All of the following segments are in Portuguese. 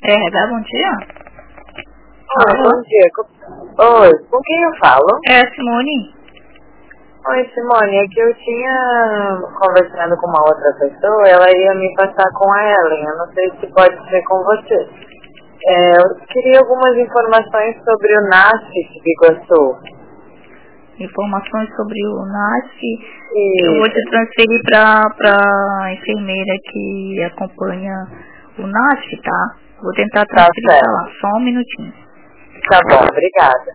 RH, bom dia. Oi, bom dia. Oi, com quem eu falo? É a Simone. Oi, Simone, é que eu tinha conversado com uma outra pessoa, ela ia me passar com a Ellen, eu não sei se pode ser com você. Eu queria algumas informações sobre o NASF de Biguaçu. Informações sobre o NASF. E... Eu vou te transferir para a enfermeira que acompanha o NASF, tá? Vou tentar transferir para lá, só um minutinho. Tá bom, obrigada.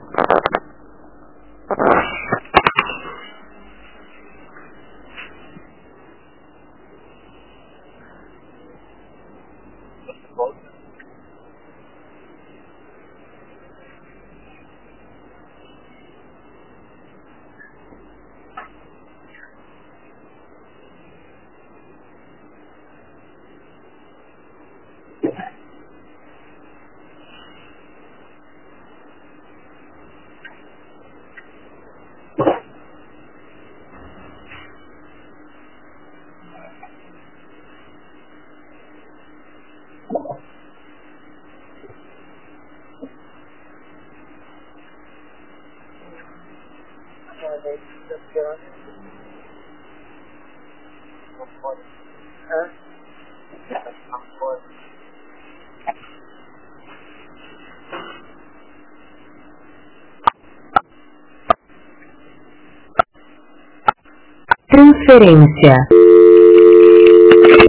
Transferência.